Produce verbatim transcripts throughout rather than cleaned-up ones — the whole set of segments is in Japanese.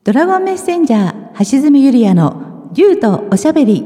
ドラゴンメッセンジャー橋爪ゆりやの竜とおしゃべり。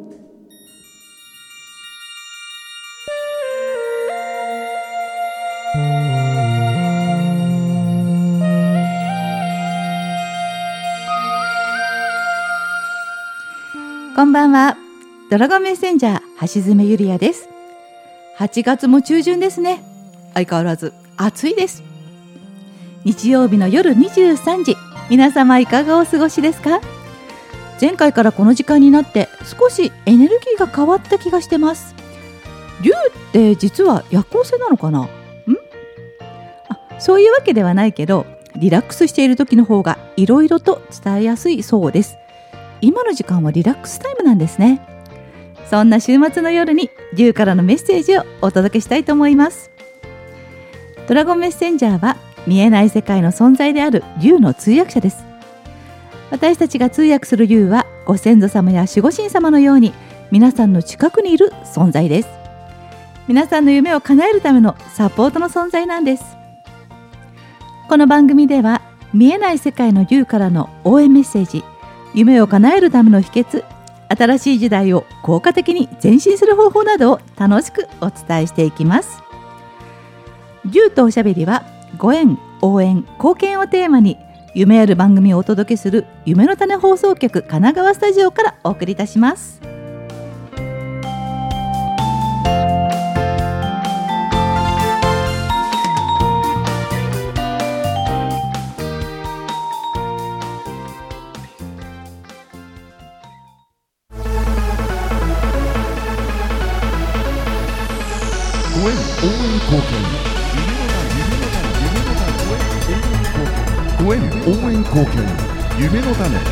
こんばんは。ドラゴンメッセンジャー橋爪ゆりやです。はちがつも中旬ですね。相変わらず暑いです。日曜日の夜にじゅうさんじ、皆様いかがお過ごしですか？前回からこの時間になって少しエネルギーが変わった気がしてます。竜って実は夜行性なのかな？ん？あ、そういうわけではないけど、リラックスしている時の方がいろいろと伝えやすいそうです。今の時間はリラックスタイムなんですね。そんな週末の夜に竜からのメッセージをお届けしたいと思います。ドラゴンメッセンジャーは見えない世界の存在である竜の通訳者です。私たちが通訳する竜はご先祖様や守護神様のように皆さんの近くにいる存在です。皆さんの夢を叶えるためのサポートの存在なんです。この番組では見えない世界の竜からの応援メッセージ、夢を叶えるための秘訣、新しい時代を効果的に前進する方法などを楽しくお伝えしていきます。竜とおしゃべりはご縁、応援、貢献をテーマに夢ある番組をお届けする夢の種放送局神奈川スタジオからお送りいたします。 ご縁、応援、貢献、ご縁、応援、貢献、夢の種。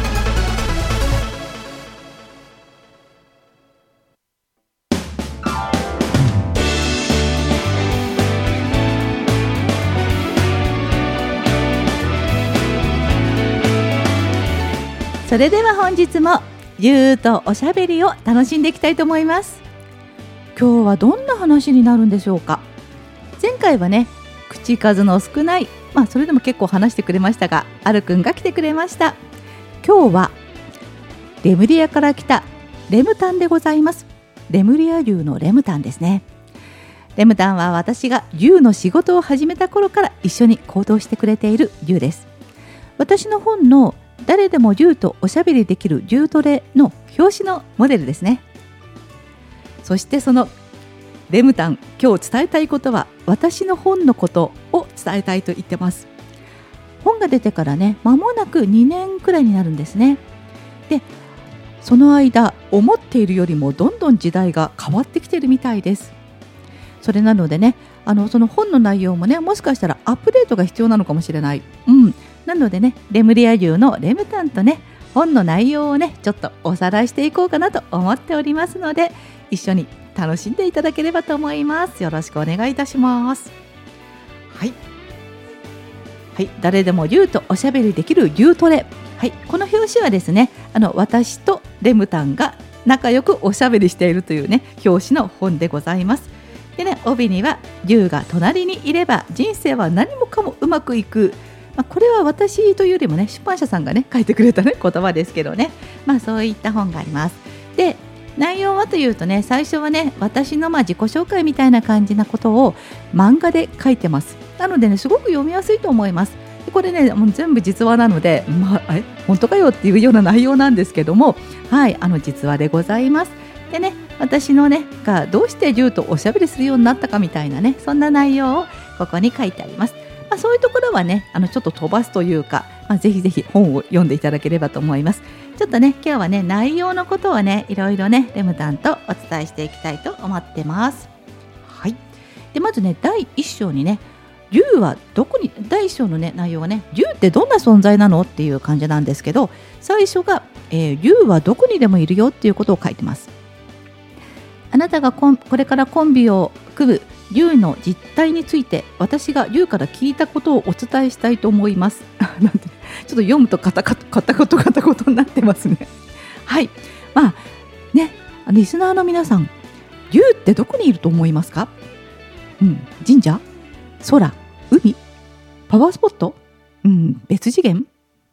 それでは本日も竜とおしゃべりを楽しんでいきたいと思います。今日はどんな話になるんでしょうか。前回はね、口数の少ない、まあそれでも結構話してくれましたが、あるくんが来てくれました。今日はレムリアから来たレムタンでございます。レムリア竜のレムタンですね。レムタンは私が竜の仕事を始めた頃から一緒に行動してくれている竜です。私の本の誰でも竜とおしゃべりできる竜トレの表紙のモデルですね。そしてそのレムタン、今日伝えたいことは私の本のことを伝えたいと言ってます。本が出てからね、間もなくにねんくらいになるんですね。で、その間思っているよりもどんどん時代が変わってきてるみたいです。それなのでね、あのその本の内容もね、もしかしたらアップデートが必要なのかもしれない。うん。なのでね、レムリア竜のレムタンとね、本の内容をね、ちょっとおさらいしていこうかなと思っておりますので、一緒に楽しんでいただければと思います。よろしくお願いいたします。はい、はい、誰でも竜とおしゃべりできる竜トレ、はい、この表紙はですね、あの私とレムタンが仲良くおしゃべりしているというね、表紙の本でございます。でね、帯には竜が隣にいれば人生は何もかもうまくいく、まあ、これは私というよりもね、出版社さんがね書いてくれたね言葉ですけどね、まあそういった本があります。で、内容はというとね、最初はね、私のまあ自己紹介みたいな感じなことを漫画で書いてます。なのでね、すごく読みやすいと思います。でこれね、もう全部実話なので、まあ、え本当かよっていうような内容なんですけども、はい、あの実話でございます。でね、私のねがどうして竜とおしゃべりするようになったかみたいなね、そんな内容をここに書いてあります。まあ、そういうところはね、あのちょっと飛ばすというか、まあ、ぜひぜひ本を読んでいただければと思います。ちょっとね、今日はね、内容のことをね、いろいろね、レムタンとお伝えしていきたいと思ってます。はい。で、まずね、だいいっ章にね、竜はどこに、だいいっ章のね、内容はね、竜ってどんな存在なのっていう感じなんですけど、最初が、えー、竜はどこにでもいるよっていうことを書いてます。あなたがこんこれからコンビを組む竜の実態について、私が竜から聞いたことをお伝えしたいと思います。なんてちょっと読むとカタカタカタカタカタカタになってますね。はい、まあね、リスナーの皆さん、竜ってどこにいると思いますか？うん、神社、空、海、パワースポット、うん、別次元。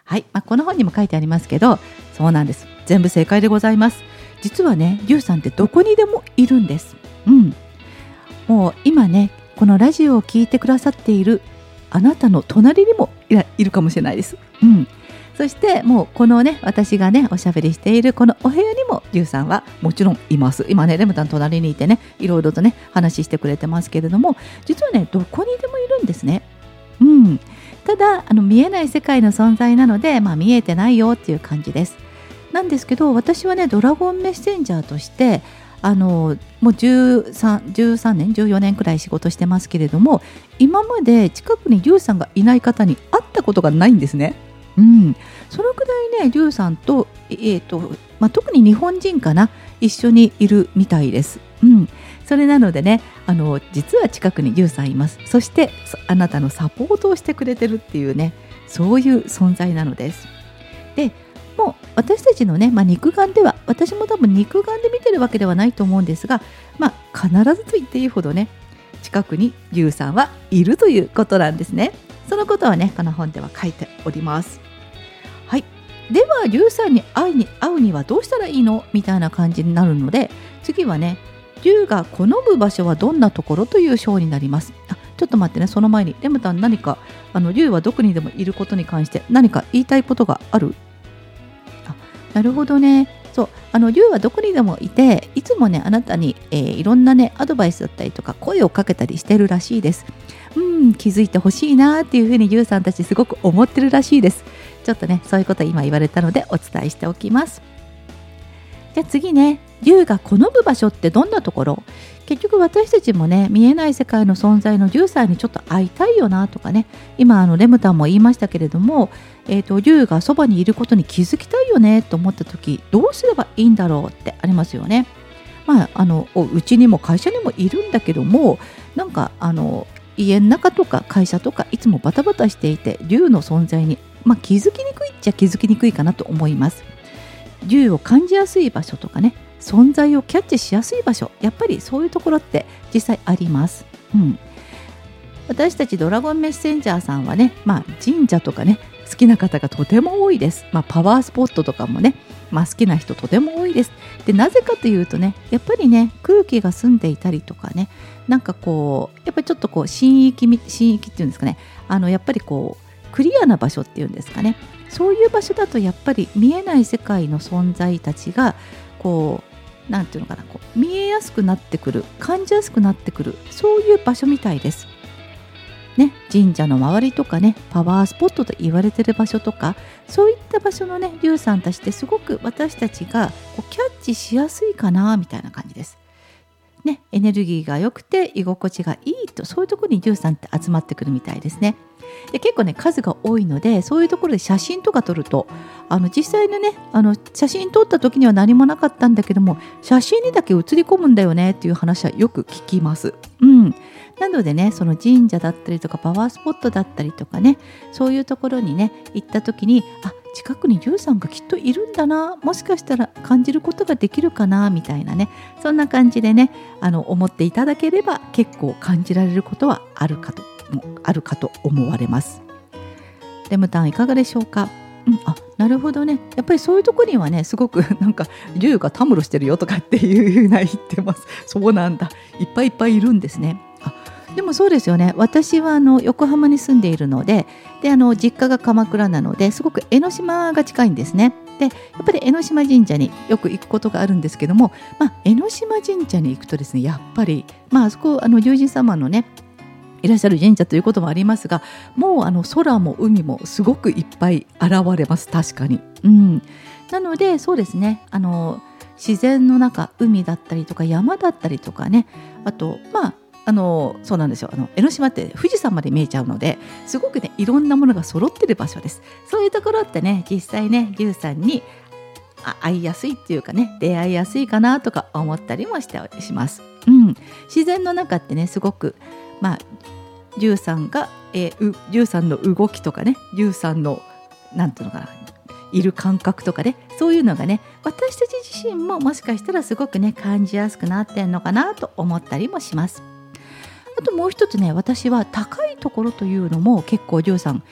はい、まあ、この本にも書いてありますけど、そうなんです。全部正解でございます。実はね、龍さんってどこにでもいるんです。うん。もう今ね、このラジオを聞いてくださっているあなたの隣にもいらいるかもしれないです。うん。そしてもうこのね、私がねおしゃべりしているこのお部屋にも龍さんはもちろんいます。今ねレムタン隣にいてね、いろいろとね話してくれてますけれども、実はねどこにでもいるんですね。うん。ただあの見えない世界の存在なので、まあ見えてないよっていう感じです。なんですけど、私はねドラゴンメッセンジャーとしてあのもうじゅうさん、じゅうさんねんじゅうよねんくらい仕事してますけれども、今まで近くに龍さんがいない方に会ったことがないんですね。うん、そのくらいね龍さんと、えーとまあ、特に日本人かな、一緒にいるみたいです。うん、それなのでね、あの実は近くに龍さんいます。そしてあなたのサポートをしてくれてるっていうね、そういう存在なのです。でもう私たちのね、まあ、肉眼では、私も多分肉眼で見てるわけではないと思うんですが、まあ、必ずと言っていいほどね近くに龍さんはいるということなんですね。そのことはねこの本では書いております。はい、では龍さんに会いに会うにはどうしたらいいのみたいな感じになるので、次はね龍が好む場所はどんなところという章になります。あ、ちょっと待ってね、その前にレムタン、何かあの龍はどこにでもいることに関して何か言いたいことがある？あ、なるほどね。そう、あの龍はどこにでもいて、いつもねあなたに、えー、いろんなねアドバイスだったりとか声をかけたりしてるらしいです。うん、気づいてほしいなっていうふうに龍さんたちすごく思ってるらしいです。ちょっとねそういうこと今言われたのでお伝えしておきます。じゃあ次ね、龍が好む場所ってどんなところ？結局私たちもね見えない世界の存在の龍さんにちょっと会いたいよなとかね、今あのレムタンも言いましたけれども、えーと、龍がそばにいることに気づきたいよねと思った時、どうすればいいんだろうってありますよね。まああのうちにも会社にもいるんだけども、なんかあの家の中とか会社とかいつもバタバタしていて龍の存在に、まあ、気づきにくいっちゃ気づきにくいかなと思います。龍を感じやすい場所とかね、存在をキャッチしやすい場所、やっぱりそういうところって実際あります。うん、私たちドラゴンメッセンジャーさんはね、まあ、神社とかね好きな方がとても多いです。まあ、パワースポットとかもね、まあ、好きな人とても多いです。でなぜかというとね、やっぱりね空気が澄んでいたりとかね、なんかこうやっぱりちょっとこう神域神域っていうんですかね、あのやっぱりこうクリアな場所っていうんですかね、そういう場所だとやっぱり見えない世界の存在たちがこうなんていうのかな、こう見えやすくなってくる、感じやすくなってくる、そういう場所みたいです。ね、神社の周りとかね、パワースポットと言われてる場所とか、そういった場所のね龍さんたちってすごく私たちがこうキャッチしやすいかなみたいな感じです。ね、エネルギーが良くて居心地がいいと、そういうところに龍さんって集まってくるみたいですね。で結構ね数が多いので、そういうところで写真とか撮ると、あの実際のねあの写真撮った時には何もなかったんだけども、写真にだけ写り込むんだよねっていう話はよく聞きます。うん、なのでね、その神社だったりとかパワースポットだったりとかね、そういうところにね行った時に、あ、近くに龍さんがきっといるんだな、もしかしたら感じることができるかなみたいなね、そんな感じでねあの思っていただければ結構感じられることはあるかとあるかと思われます。レムタンいかがでしょうか？うん、あ、なるほどね。やっぱりそういうところにはねすごくなんか龍がたむろしてるよとかっていう風な言ってます。そうなんだ、いっぱいいっぱいいるんですね。あ、でもそうですよね。私はあの横浜に住んでいるので、であの実家が鎌倉なので、すごく江ノ島が近いんですね。でやっぱり江ノ島神社によく行くことがあるんですけども、まあ、江ノ島神社に行くとですね、やっぱり、まあ、あそこあの龍神様のねいらっしゃる神社ということもありますが、もうあの空も海もすごくいっぱい現れます。確かに、うん、なのでそうですね、あの自然の中、海だったりとか山だったりとかね、あとまああのそうなんですよ、あの江ノ島って富士山まで見えちゃうので、すごくねいろんなものが揃ってる場所です。そういうところってね実際ね龍さんに会いやすいっていうかね、出会いやすいかなとか思ったりもしてします。うん、自然の中ってねすごくまあ龍さんが、えー、龍さんの動きとかね、龍さんのなんていうのかな、いる感覚とかね、そういうのがね私たち自身ももしかしたらすごくね感じやすくなってんのかなと思ったりもします。あともう一つね、私は高いところというのも結構龍さん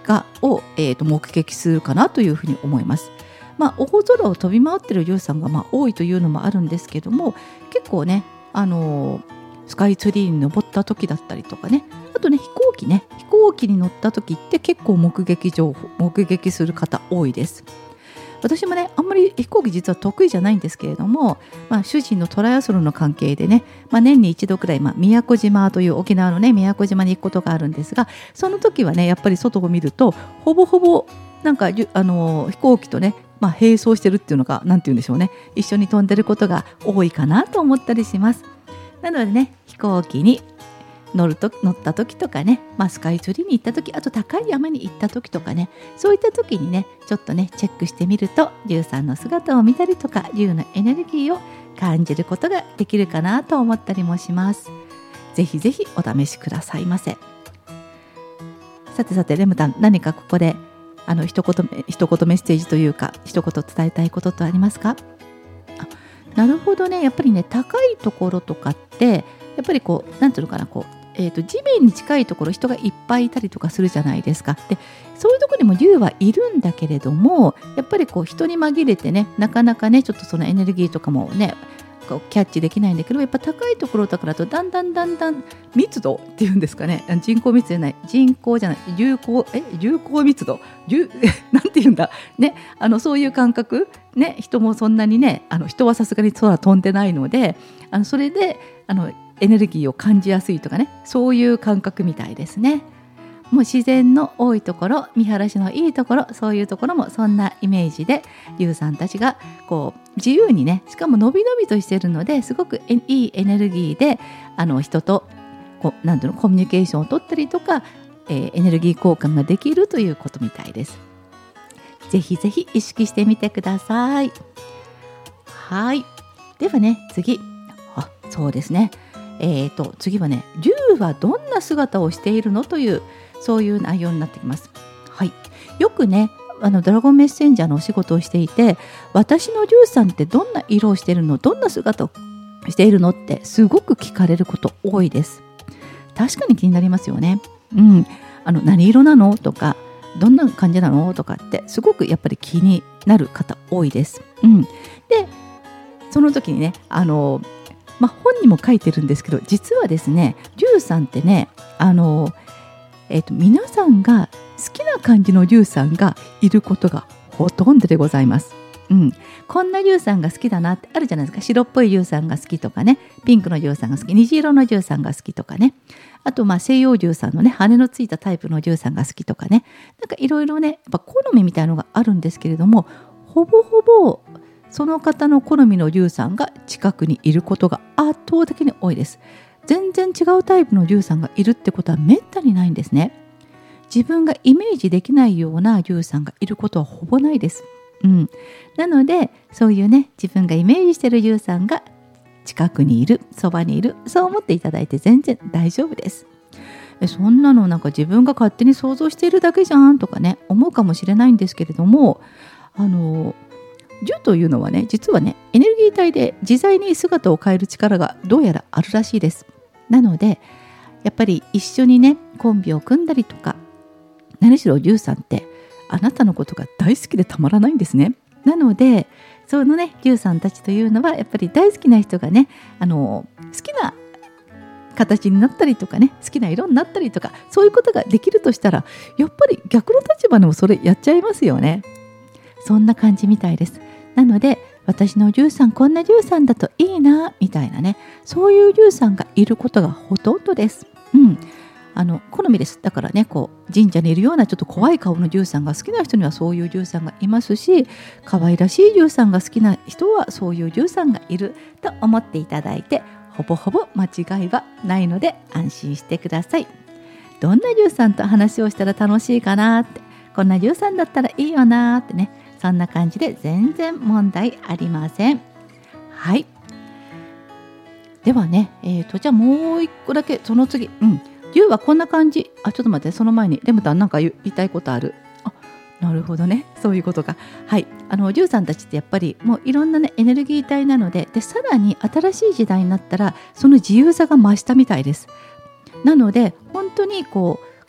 がを、えー、と目撃するかなというふうに思います。まあ、大空を飛び回っている竜さんがまあ多いというのもあるんですけども、結構ね、あのー、スカイツリーに登った時だったりとかね、あとね飛行機ね飛行機に乗った時って結構目撃情報目撃する方多いです。私もねあんまり飛行機実は得意じゃないんですけれども、まあ、主人のトライアスロンの関係でね、まあ、年に一度くらい、まあ、宮古島という沖縄のね宮古島に行くことがあるんですが、その時はねやっぱり外を見るとほぼほぼなんかあの飛行機とね、まあ、並走してるっていうのがなんて言うんでしょうね、一緒に飛んでることが多いかなと思ったりします。なのでね飛行機に乗ると乗った時とかね、まあ、スカイツリーに行った時、あと高い山に行った時とかね、そういった時にねちょっとねチェックしてみると竜さんの姿を見たりとか竜のエネルギーを感じることができるかなと思ったりもします。ぜひぜひお試しくださいませ。さてさてレムタン、何かここであの一言一言メッセージというか一言伝えたいことってありますか？あ、なるほどね。やっぱりね高いところとかってやっぱりこうなんていうのかな、こうえー、と地面に近いところ人がいっぱいいたりとかするじゃないですか。でそういうところにも竜はいるんだけれども、やっぱりこう人に紛れてねなかなかねちょっとそのエネルギーとかもねこうキャッチできないんだけど、やっぱ高いところだからとだんだんだんだん密度っていうんですかね、人口密度じゃない人口じゃない有効え有効密度なんていうんだね、あのそういう感覚ね、人もそんなにねあの人はさすがに空飛んでないので、あのそれであのエネルギーを感じやすいとかね、そういう感覚みたいですね。もう自然の多いところ、見晴らしのいいところ、そういうところもそんなイメージで竜さんたちがこう自由にね、しかものびのびとしているのですごくいいエネルギーであの人とこうなんていうのコミュニケーションを取ったりとか、えー、エネルギー交換ができるということみたいです。ぜひぜひ意識してみてください。はい、ではね次、あそうですねえー、と次はね竜はどんな姿をしているのというそういう内容になってきます。はい、よくねあのドラゴンメッセンジャーのお仕事をしていて、私の竜さんってどんな色をしているの、どんな姿をしているのってすごく聞かれること多いです。確かに気になりますよね。うん、あの何色なのとかどんな感じなのとかってすごくやっぱり気になる方多いです。うん、でその時にねあのまあ、本にも書いてるんですけど、実はですね竜さんってねあの、えー、と皆さんが好きな感じの竜さんがいることがほとんどでございます。うん、こんな竜さんが好きだなってあるじゃないですか。白っぽい竜さんが好きとかね、ピンクの竜さんが好き、虹色の竜さんが好きとかね、あとまあ西洋竜さんのね羽のついたタイプの竜さんが好きとかね、なんかいろいろねやっぱ好みみたいなのがあるんですけれども、ほぼほぼその方の好みの竜さんが近くにいることが圧倒的に多いです。全然違うタイプの竜さんがいるってことはめったにないんですね。自分がイメージできないような竜さんがいることはほぼないです。うん、なのでそういうね自分がイメージしている竜さんが近くにいる、そばにいる、そう思っていただいて全然大丈夫です。えそんなのなんか自分が勝手に想像しているだけじゃんとかね思うかもしれないんですけれども、あの竜というのはね実はねエネルギー体で自在に姿を変える力がどうやらあるらしいです。なのでやっぱり一緒にねコンビを組んだりとか、何しろ竜さんってあなたのことが大好きでたまらないんですね。なのでそのね竜さんたちというのはやっぱり大好きな人がねあの好きな形になったりとかね、好きな色になったりとか、そういうことができるとしたらやっぱり逆の立場でもそれやっちゃいますよね。そんな感じみたいです。なので私の竜さんこんな竜さんだといいなみたいなね、そういう竜さんがいることがほとんどです。うん、あの好みです。だからねこう神社にいるようなちょっと怖い顔の竜さんが好きな人にはそういう竜さんがいますし、可愛らしい竜さんが好きな人はそういう竜さんがいると思っていただいて、ほぼほぼ間違いはないので安心してください。どんな竜さんと話をしたら楽しいかなって、こんな竜さんだったらいいよなってね、そんな感じで全然問題ありません。はい、ではね、えーとじゃあもう一個だけその次、うん竜はこんな感じ。あちょっと待って、その前にレムタンなんか言いたいことある。あなるほどね、そういうことか。はい、あの竜さんたちってやっぱりもういろんなねエネルギー体なので、でさらに新しい時代になったらその自由さが増したみたいです。なので本当にこう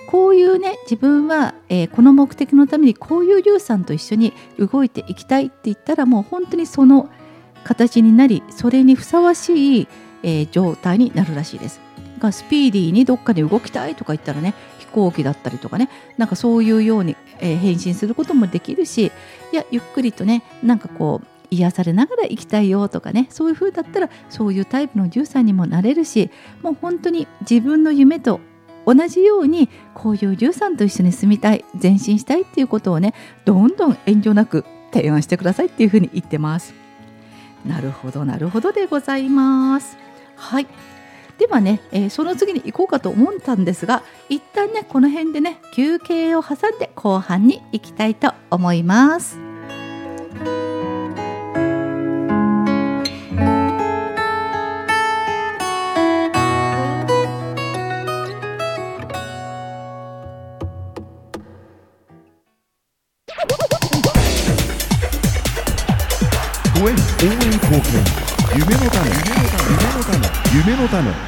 こういうね自分は、えー、この目的のためにこういう龍さんと一緒に動いていきたいって言ったら、もう本当にその形になり、それにふさわしい、えー、状態になるらしいです。がスピーディーにどっかで動きたいとか言ったらね、飛行機だったりとかね、なんかそういうように、えー、変身することもできるし、いやゆっくりとね、なんかこう癒されながら生きたいよとかね、そういう風だったらそういうタイプの龍さんにもなれるし、もう本当に自分の夢と同じようにこういう龍さんと一緒に住みたい、前進したいっていうことをね、どんどん遠慮なく提案してくださいっていう風に言ってます。なるほどなるほどでございます。はい、ではね、えー、その次に行こうかと思ったんですが、一旦ねこの辺でね休憩を挟んで後半に行きたいと思います。 応援貢献、夢の種、夢の種、夢の種。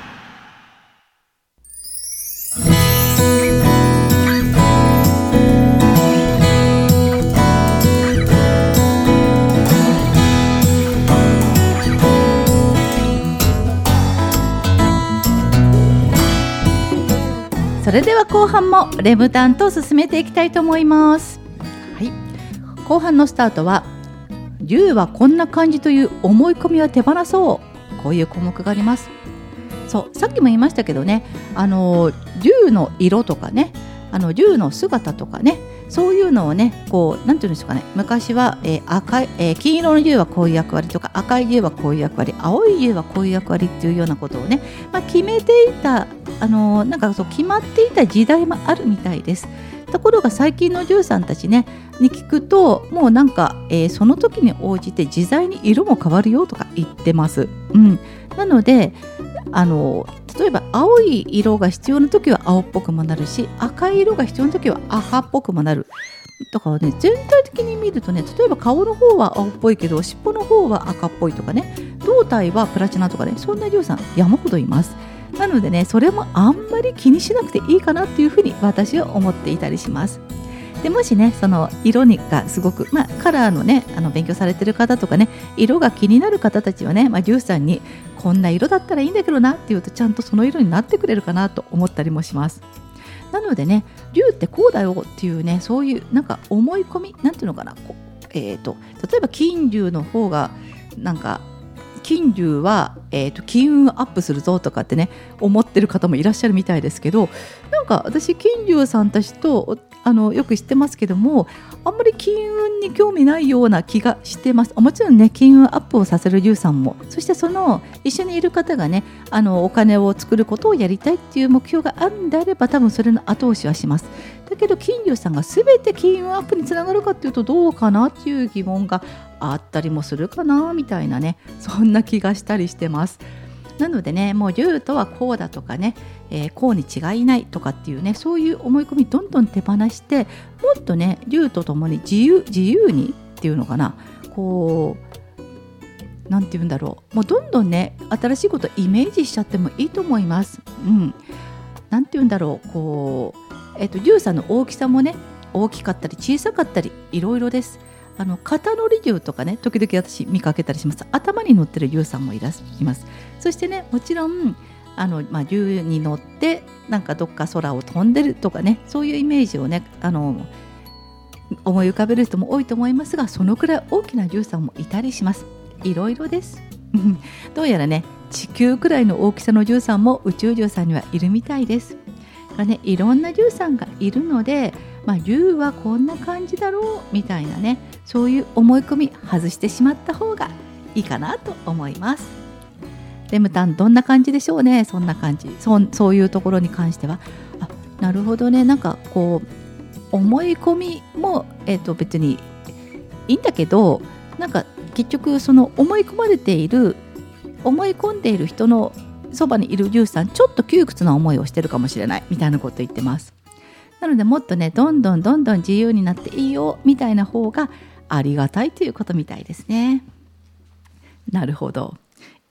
それでは後半もレムタンと進めていきたいと思います。はい、後半のスタートは龍はこんな感じという思い込みは手放そう、こういう項目があります。そう、さっきも言いましたけどね、あの龍の色とかね、あの龍の姿とかね、そういうのをね、こうなんていうんですかね、昔は、えー赤いえー、金色の龍はこういう役割とか、赤い龍はこういう役割、青い龍はこういう役割っていうようなことをね、まあ、決めていた、あのー、なんかそう決まっていた時代もあるみたいです。ところが最近の龍さんたちねに聞くと、もうなんか、えー、その時に応じて自在に色も変わるよとか言ってます。うん、なのであの例えば青い色が必要な時は青っぽくもなるし、赤い色が必要な時は赤っぽくもなる。だからね、全体的に見るとね、例えば顔の方は青っぽいけど尻尾の方は赤っぽいとかね、胴体はプラチナとかね、そんな龍さん山ほどいます。なのでね、それもあんまり気にしなくていいかなっていうふうに私は思っていたりします。でもしね、その色にがすごく、まあ、カラーのねあの勉強されてる方とかね、色が気になる方たちはね、まあ、龍さんにこんな色だったらいいんだけどなっていうと、ちゃんとその色になってくれるかなと思ったりもします。なのでね、龍ってこうだよっていうね、そういうなんか思い込み、なんていうのかな、こう、えーと、例えば金龍の方がなんか金龍は、えーと、金運アップするぞとかってね思ってる方もいらっしゃるみたいですけど、なんか私金龍さんたちとあのよく知ってますけども、あんまり金運に興味ないような気がしてます。もちろんね、金運アップをさせる龍さんも、そしてその一緒にいる方がね、あのお金を作ることをやりたいっていう目標があるんであれば、多分それの後押しはします。だけど金龍さんが全て金運アップにつながるかっていうとどうかなっていう疑問があったりもするかなみたいなね、そんな気がしたりしてます。なのでね、もう龍とはこうだとかね、えー、こうに違いないとかっていうね、そういう思い込みどんどん手放して、もっとね龍とともに自由自由にっていうのかな、こうなんて言うんだろう、もうどんどんね新しいことをイメージしちゃってもいいと思います。うん、なんて言うんだろう、こうえっと龍さんの大きさもね、大きかったり小さかったりいろいろです。あの肩乗り龍とかね、時々私見かけたりします。頭に乗ってる龍さんもいらっしゃいます。そしてね、もちろんあの、まあ、龍に乗ってなんかどっか空を飛んでるとかね、そういうイメージをねあの思い浮かべる人も多いと思いますが、そのくらい大きな龍さんもいたりします。いろいろですどうやらね、地球くらいの大きさの龍さんも宇宙龍さんにはいるみたいです。だからね、いろんな龍さんがいるので、まあ、龍はこんな感じだろうみたいなね、そういう思い込み外してしまった方がいいかなと思います。レムタンどんな感じでしょうね。そんな感じ、そ、そういうところに関しては、あ、なるほどね、なんかこう思い込みも、えーと、別にいいんだけど、なんか結局その思い込まれている思い込んでいる人のそばにいる龍さん、ちょっと窮屈な思いをしてるかもしれないみたいなこと言ってます。なのでもっとね、どんどんどんどん自由になっていいよみたいな方がありがたいということみたいですね。なるほど、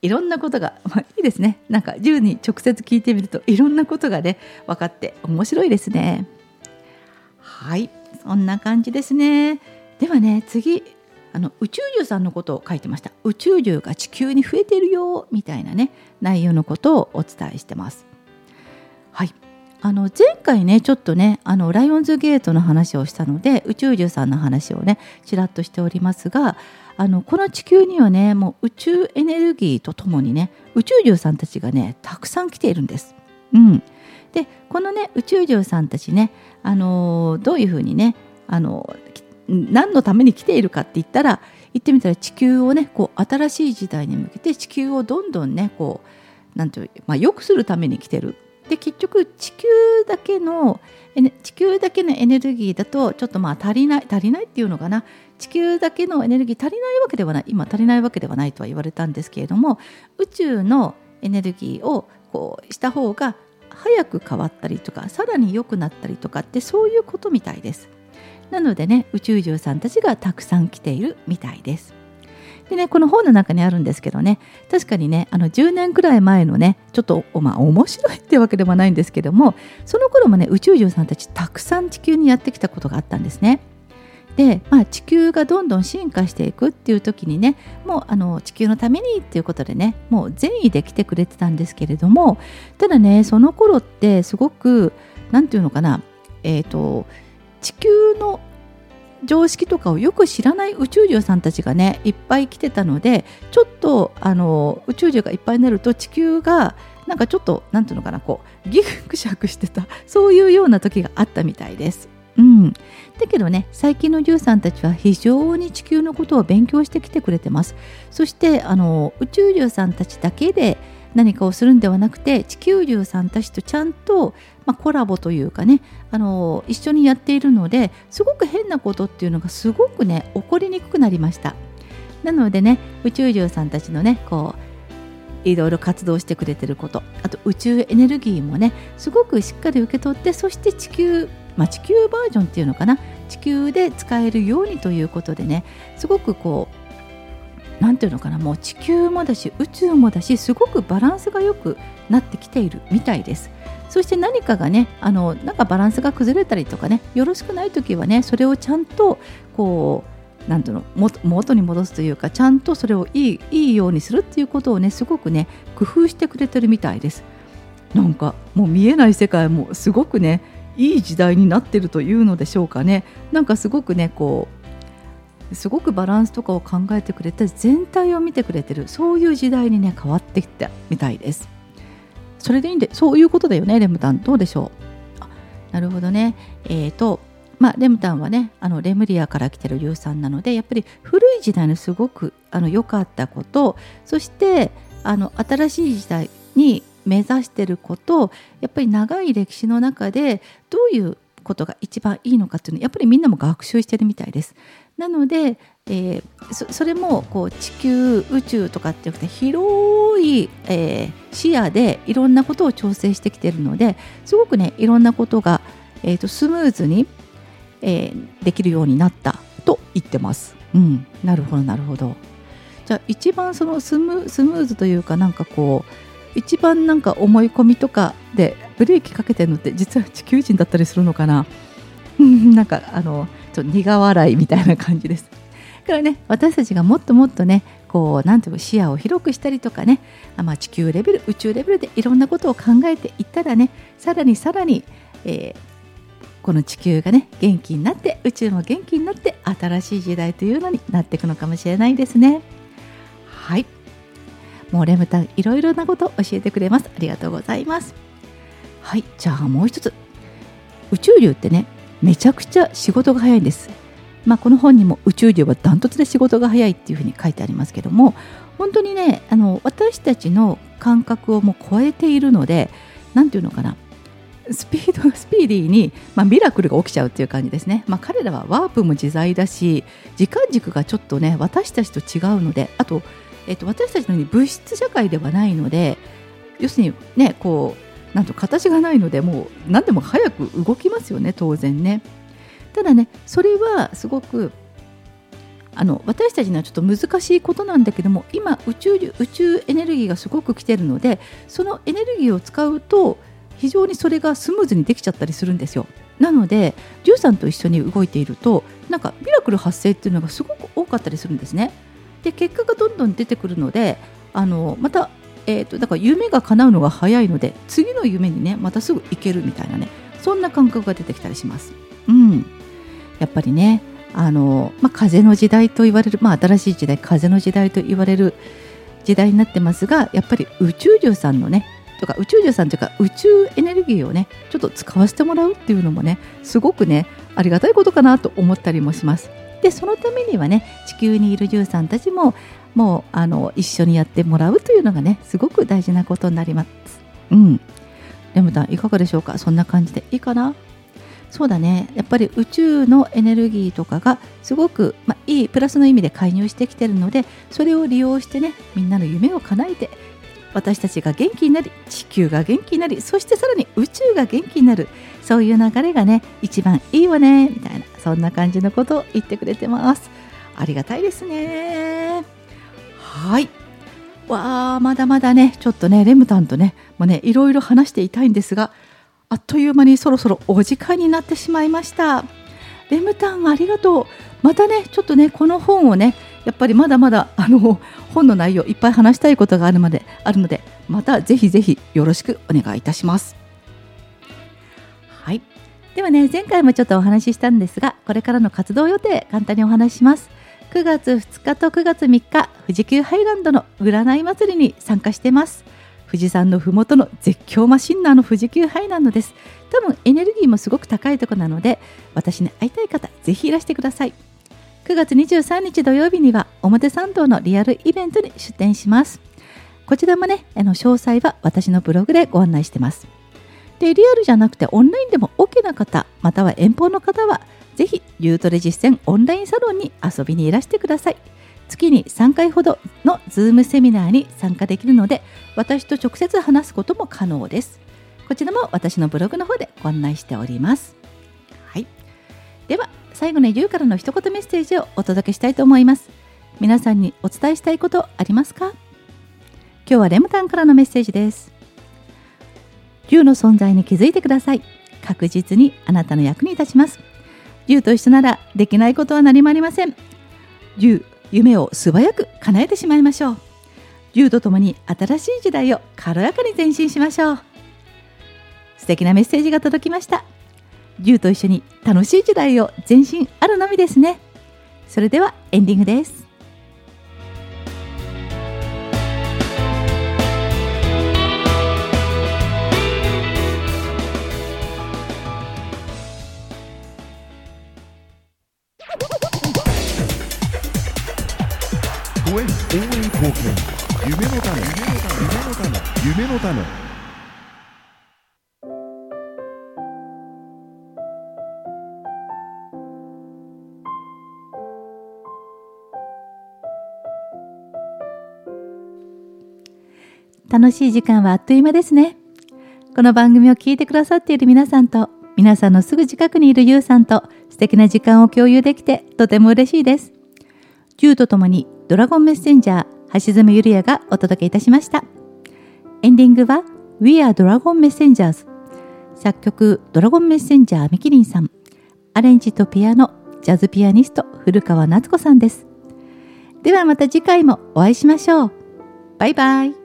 いろんなことが、まあ、いいですね。なんかじゅうに直接聞いてみるといろんなことがね分かって面白いですね。はい、そんな感じですね。ではね、次あの宇宙獣さんのことを書いてました。宇宙獣が地球に増えてるよみたいなね内容のことをお伝えしてます。はい、あの前回ねちょっとねあのライオンズゲートの話をしたので宇宙獣さんの話をねちらっとしておりますが、あのこの地球にはねもう宇宙エネルギーとともにね宇宙獣さんたちがねたくさん来ているんです。うん、でこのね宇宙獣さんたちね、あのー、どういうふうにね、あのー、何のために来ているかって言ったら言ってみたら地球をねこう新しい時代に向けて地球をどんどんねこうなんていう、まあ、良くするために来てる。で結局地球だけの地球だけのエネルギーだとちょっとまあ足りない足りないっていうのかな、地球だけのエネルギー足りないわけではない、今足りないわけではないとは言われたんですけれども、宇宙のエネルギーをこうした方が早く変わったりとかさらに良くなったりとかってそういうことみたいです。なのでね宇宙獣さんたちがたくさん来ているみたいです。でね、この本の中にあるんですけどね、確かにねあのじゅうねんくらい前のねちょっとまあ面白いってわけでもないんですけども、その頃もね宇宙獣さんたちたくさん地球にやってきたことがあったんですね。で、まあ、地球がどんどん進化していくっていう時にねもうあの地球のためにっていうことでねもう善意で来てくれてたんですけれども、ただねその頃ってすごくなんていうのかな、えーと地球の常識とかをよく知らない宇宙獣さんたちがねいっぱい来てたので、ちょっとあの宇宙獣がいっぱいになると地球がなんかちょっとなんていうのかなこうギクシャクしてたそういうような時があったみたいです。うん、だけどね最近の獣さんたちは非常に地球のことを勉強してきてくれてます。そしてあの宇宙獣さんたちだけで何かをするんではなくて地球獣さんたちとちゃんと、まあ、コラボというかねあの一緒にやっているのですごく変なことっていうのがすごくね起こりにくくなりました。なのでね宇宙獣さんたちのねこういろいろ活動してくれてること、あと宇宙エネルギーもねすごくしっかり受け取って、そして地球、まあ、地球バージョンっていうのかな、地球で使えるようにということでねすごくこうなんていうのかな、もう地球もだし宇宙もだしすごくバランスが良くなってきているみたいです。そして何かがねあのなんかバランスが崩れたりとかねよろしくない時はねそれをちゃんとこうなんていうの元、元に戻すというかちゃんとそれをいい、いいようにするっていうことをねすごくね工夫してくれてるみたいです。なんかもう見えない世界もすごくねいい時代になってるというのでしょうかね。なんかすごくねこうすごくバランスとかを考えてくれて全体を見てくれてる、そういう時代にね変わってきたみたいです。それでいいんでそういうことだよね。レムタンどうでしょう。あ、なるほどね。えーとまあレムタンはねあのレムリアから来てる硫酸なのでやっぱり古い時代のすごくあの良かったこと、そしてあの新しい時代に目指してること、やっぱり長い歴史の中でどういうことが一番いいのかっていうのをやっぱりみんなも学習してるみたいです。なので、えー、そ, それもこう地球宇宙とかってなくて広い、えー、視野でいろんなことを調整してきているのですごくねいろんなことが、えー、とスムーズに、えー、できるようになったと言ってます。うん、なるほどなるほど。じゃあ一番そのスム、スムーズというかなんかこう一番なんか思い込みとかでブレーキかけてるのって実は地球人だったりするのかな。なんかあのちょっと苦笑いみたいな感じです。だからね私たちがもっともっとねこうなんていうか視野を広くしたりとかね、まあ、地球レベル宇宙レベルでいろんなことを考えていったらねさらにさらに、えー、この地球がね元気になって宇宙も元気になって新しい時代というのになっていくのかもしれないですね。はい、もうレムタンいろいろなことを教えてくれます。ありがとうございます。はい、じゃあもう一つ、宇宙竜ってねめちゃくちゃ仕事が早いんです。まあ、この本にも宇宙竜はダントツで仕事が早いっていうふうに書いてありますけども、本当にねあの私たちの感覚をもう超えているので、なんていうのかな、スピードスピーディーに、まあ、ミラクルが起きちゃうっていう感じですね。まあ、彼らはワープも自在だし時間軸がちょっとね私たちと違うので、あと、えっと、私たちのように物質社会ではないので、要するにねこうなんと形がないのでもう何でも早く動きますよね当然ね。ただねそれはすごくあの私たちにはちょっと難しいことなんだけども、今宇宙宇宙エネルギーがすごく来てるので、そのエネルギーを使うと非常にそれがスムーズにできちゃったりするんですよ。なのでじゅうさんと一緒に動いていると、なんかミラクル発生っていうのがすごく多かったりするんですね。で結果がどんどん出てくるので、あのまた、えーと、だから夢が叶うのが早いので、次の夢にねまたすぐ行けるみたいなね、そんな感覚が出てきたりします。うん、やっぱりね、あの、まあ、風の時代と言われる、まあ、新しい時代、風の時代と言われる時代になってますが、やっぱり宇宙獣さんのねとか宇宙獣さんというか宇宙エネルギーをねちょっと使わせてもらうっていうのもね、すごくねありがたいことかなと思ったりもします。でそのためにはね、地球にいる獣さんたちももうあの一緒にやってもらうというのがね、すごく大事なことになります。うん。レムタンいかがでしょうか。そんな感じでいいかな。そうだね、やっぱり宇宙のエネルギーとかがすごく、まあ、いいプラスの意味で介入してきているので、それを利用してね、みんなの夢を叶えて、私たちが元気になり、地球が元気になり、そしてさらに宇宙が元気になる、そういう流れがね一番いいわねみたいな、そんな感じのことを言ってくれてます。ありがたいですね。はい、わあまだまだねちょっとねレムタンとねもうねいろいろ話していたいんですが、あっという間にそろそろお時間になってしまいました。レムタンありがとう。またねちょっとねこの本をねやっぱりまだまだあの本の内容いっぱい話したいことがあるまであるので、またぜひぜひよろしくお願いいたします。はい、ではね前回もちょっとお話ししたんですが、これからの活動予定簡単にお話しします。くがつふつかとくがつみっか、富士急ハイランドの占い祭りに参加しています。富士山のふもとの絶叫マシンナーの富士急ハイランドです。多分エネルギーもすごく高いところなので、私に会いたい方ぜひいらしてください。くがつにじゅうさんにち土曜日には表参道のリアルイベントに出展します。こちらもねあの詳細は私のブログでご案内してます。でリアルじゃなくてオンラインでも OK な方、または遠方の方はぜひユートレ実践オンラインサロンに遊びにいらしてください。月にさんかいほどのズームセミナーに参加できるので、私と直接話すことも可能です。こちらも私のブログの方でご案内しております。はい、では最後にリュウからの一言メッセージをお届けしたいと思います。皆さんにお伝えしたいことありますか？今日はレムタンからのメッセージです。リュウの存在に気づいてください。確実にあなたの役に立ちます。リュウと一緒ならできないことは何もありません。リュウ、夢を素早く叶えてしまいましょう。リュウと共に新しい時代を軽やかに前進しましょう。素敵なメッセージが届きました。リュウと一緒に楽しい時代を前進あるのみですね。それではエンディングです。 応援貢献、夢のため、夢のため、夢のため。 楽しい時間はあっという間ですね。この番組を聞いてくださっている皆さんと、皆さんのすぐ近くにいるユウさんと素敵な時間を共有できてとても嬉しいです。ユウとともにドラゴンメッセンジャー橋爪ゆりやがお届けいたしました。エンディングは We are Dragon Messengers、 作曲ドラゴンメッセンジャーみきりんさん、アレンジとピアノジャズピアニスト古川夏子さんです。ではまた次回もお会いしましょう。バイバイ。